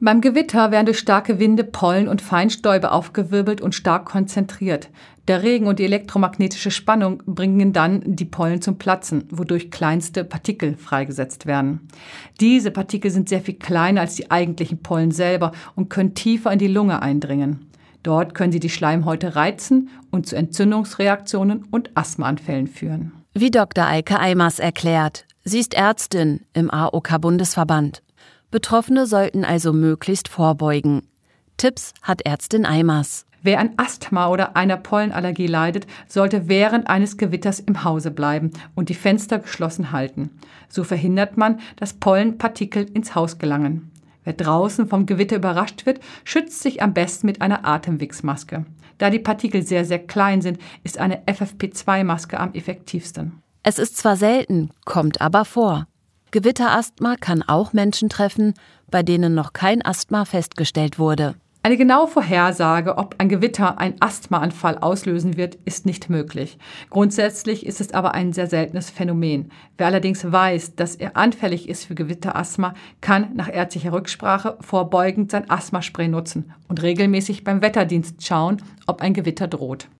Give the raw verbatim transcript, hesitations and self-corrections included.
Beim Gewitter werden durch starke Winde Pollen und Feinstäube aufgewirbelt und stark konzentriert. Der Regen und die elektromagnetische Spannung bringen dann die Pollen zum Platzen, wodurch kleinste Partikel freigesetzt werden. Diese Partikel sind sehr viel kleiner als die eigentlichen Pollen selber und können tiefer in die Lunge eindringen. Dort können sie die Schleimhäute reizen und zu Entzündungsreaktionen und Asthmaanfällen führen. Wie Doktor Eike Eimers erklärt. Sie ist Ärztin im A O K-Bundesverband. Betroffene sollten also möglichst vorbeugen. Tipps hat Ärztin Eimers. Wer an Asthma oder einer Pollenallergie leidet, sollte während eines Gewitters im Hause bleiben und die Fenster geschlossen halten. So verhindert man, dass Pollenpartikel ins Haus gelangen. Wer draußen vom Gewitter überrascht wird, schützt sich am besten mit einer Atemwegsmaske. Da die Partikel sehr, sehr klein sind, ist eine F F P zwei Maske am effektivsten. Es ist zwar selten, kommt aber vor. Gewitterasthma kann auch Menschen treffen, bei denen noch kein Asthma festgestellt wurde. Eine genaue Vorhersage, ob ein Gewitter einen Asthmaanfall auslösen wird, ist nicht möglich. Grundsätzlich ist es aber ein sehr seltenes Phänomen. Wer allerdings weiß, dass er anfällig ist für Gewitterasthma, kann nach ärztlicher Rücksprache vorbeugend sein Asthmaspray nutzen und regelmäßig beim Wetterdienst schauen, ob ein Gewitter droht.